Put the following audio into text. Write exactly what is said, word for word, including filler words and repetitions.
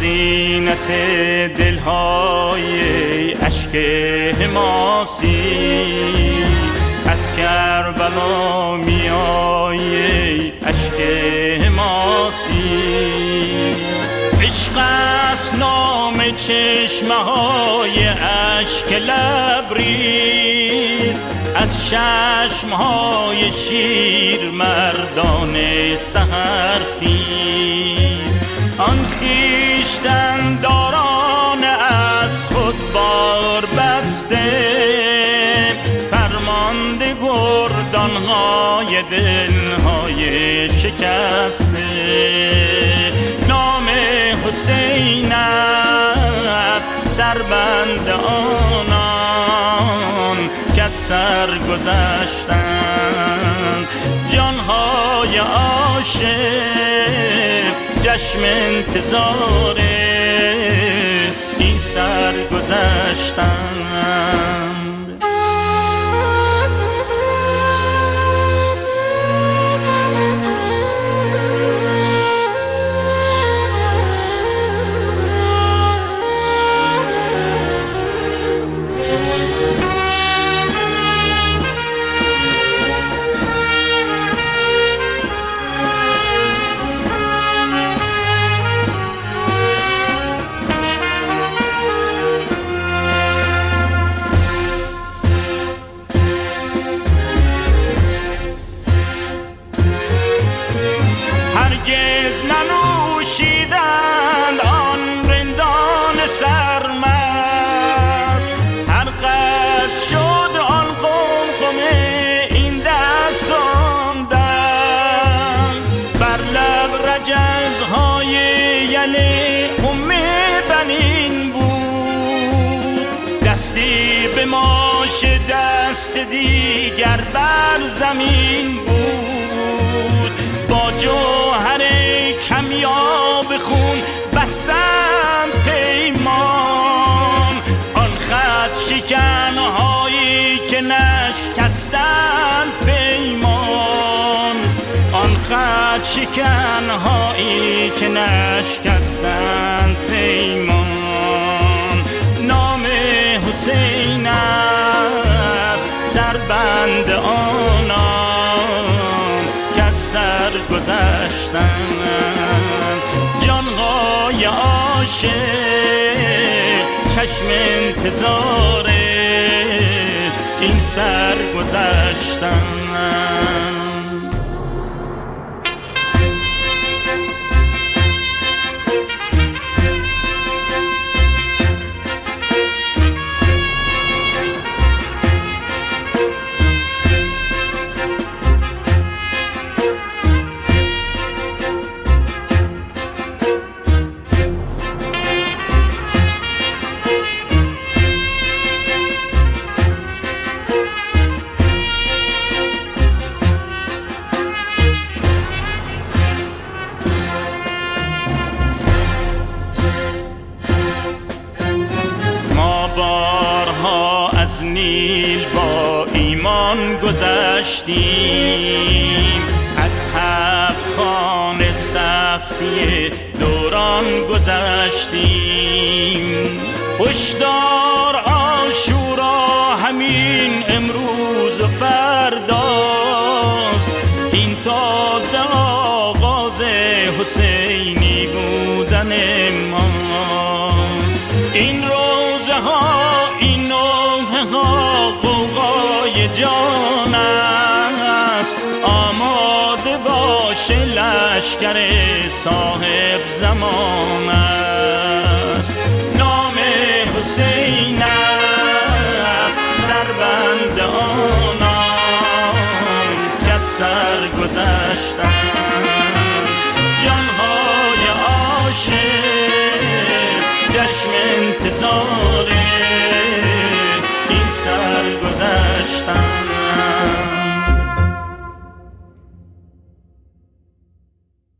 زینت دلهای اشک حماسی، از کربلا میای اشک حماسی. عشق است نام چشمه های اشک لبریز، از چشم های شیر مردان سحرخیز. آن خویشتن داران از خود بار بسته، فرمانده گردان های دلهای شکسته. نام حسین است سربند آنان که از سر گذشتند. جانهای عاشق چشم انتظار این سر گذشتند. هرگز ننوشیدند آن رندان سرمست، هر قد شد آن قمقمه این دست آن دست. بر لب رجزهای یل ام بنین بود، دستی به ماش دست دیگر بر زمین بود. با جوهر کمیاب خون بستند پیمان، آن خط شکنهایی که نشکستند پیمان. آن خط شکنهایی که نشکستند پیمان. نام حسین است سربند آنان که از سر گذشتند. جانهای عاشق چشم انتظار این سر گذشتند. بارها از نیل با ایمان گذشتیم، از هفت خانه سختی دوران گذشتیم. هشدار عاشورا همین امروز و فرداست، این تازه آغاز حسینی بودن ماست. این روزه ها این نوحه ها غوغای جان است، آماده باش لشکر صاحب زمان است. نام حسین است سربند آنان که از سر گذشتند. جانهای عاشق چشم انتظار این سر گذشتند.